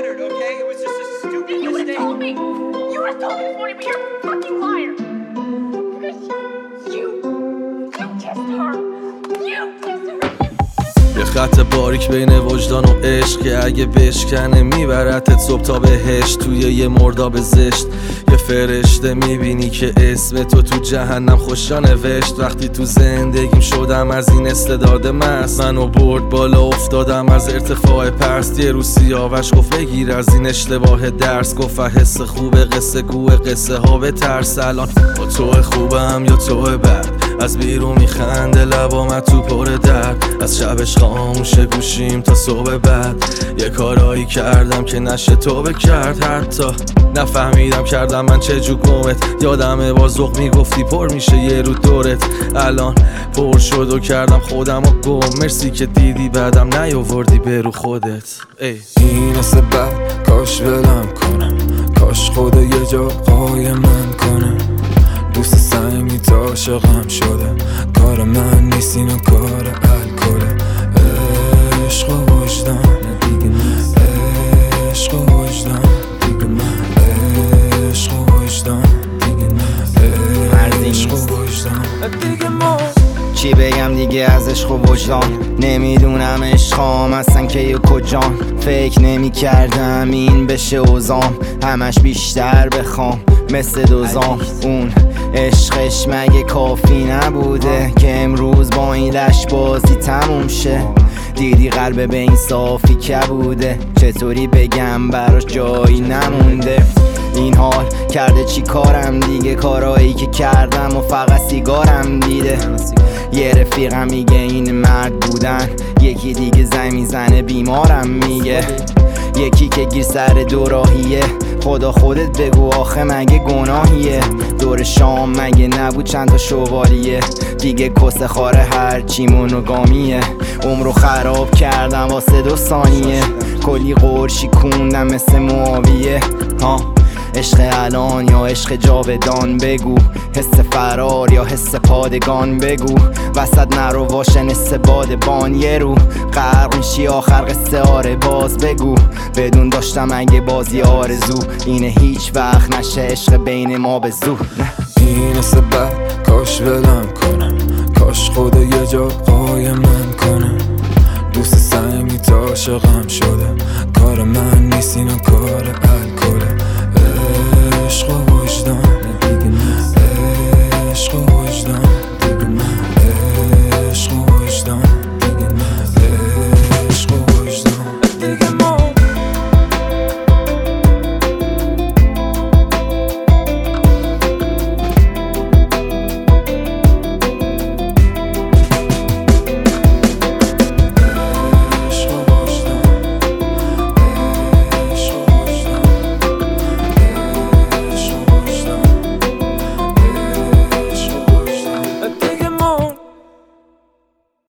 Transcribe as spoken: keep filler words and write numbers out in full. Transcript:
mattered, okay? It was just a stupid You would have mistake. told me. You would have told me this morning, but you're a fucking liar. You, you kissed her. You kissed her. یه خط باریک بین وجدان و عشق که اگه بشکنه میبرتت صبح تا بهشت. توی یه مرداب زشت یه فرشته میبینی که اسم تو تو جهنم خوشا نوشت. وقتی تو زندگیم شدم از این استعداد مست، منو برد بالا افتادم از ارتفاع پرست. یه روز سیاوش گفت بگیر از این اشتباه درس، گفت حس خوبه قصه گوه قصه ها به ترس. الان با تو خوبم یا تو بد، از بیرون میخنده لبام تو پر درد. از شبش خاموشه گوشیم تا صبح بعد. یه کارایی کردم که نشه توبه کرد، حتی نفهمیدم کردم من چه جو گمت. یادمه با ذوق میگفتی پر میشه یه رو دورت، الان پر شد و کردم خودم و گم. مرسی که دیدی بعدم نیاوردی به رو خودت. ای این حس بد کاش ولم کنم، کاش خدا یه جا قایم من کنه. دوست سعیمی تا عاشقم شده، کار من نیست اینو کار الکله. عشق و وجدان عشق و وجدان عشق و وجدان عشق و وجدان دیگه ما چی بگم دیگه از عشق و وجدان. نمیدونم عشقام اصلا که یه کجان. فکر نمی کردم این بشه اوزام، همش بیشتر بخوام مثل دوزام. اون عشقش مگه کافی نبوده که امروز با این لش بازی تموم شه؟ دیدی قلب به این صافی که بوده، چطوری بگم براش جایی نمونده. این حال کرده چی کارم دیگه، کارایی که کردم و فقط سیگارم دیده. یه رفیقم میگه این مرد بودن، یکی دیگه زنگ میزنه بیمارم میگه. یکی که گیر سر دوراهیه، خدا خودت بگو آخه مگه گناهیه؟ دور شام مگه نبود چند تا شوالیه؟ دیگه کس خاره هر چی مونوگامیه. عمرو خراب کردم واسه دو ثانیه، کلی قرشی کوندم مثل معاویه. ها عشق الان یا عشق جاودان بگو، حس فرار یا حس پادگان بگو. وسط نرو واشن حس بادبان یه رو غرق میشی آخر قصه آره باز بگو. بدون داشتم اگه بازی آرزو اینه هیچ وقت نشه عشق بین ما به زور. این حس بد کاش ولم کنم، کاش خدا یه جا قایم من کنه. دوست سعیمی تا عاشقم شده،